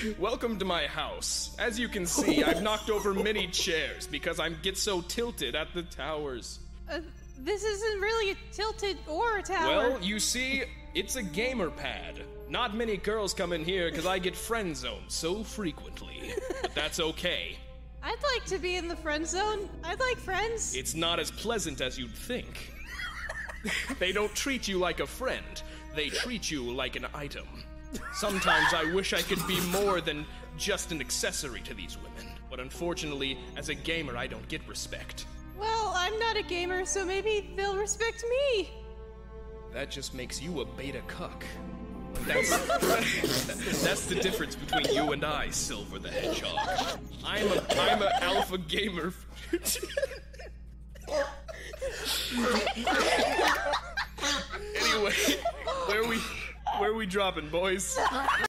Welcome to my house. As you can see, I've knocked over many chairs because I get so tilted at the towers. This isn't really a tilted or a tower. Well, you see, it's a gamer pad. Not many girls come in here because I get friend zoned so frequently. But that's okay. I'd like to be in the friend zone. I'd like friends. It's not as pleasant as you'd think. They don't treat you like a friend. They treat you like an item. Sometimes I wish I could be more than just an accessory to these women. But unfortunately, as a gamer, I don't get respect. Well, I'm not a gamer, so maybe they'll respect me. That just makes you a beta cuck. That's the difference between you and I, Silver the Hedgehog. I'm a alpha gamer. Anyway, where are we dropping, boys?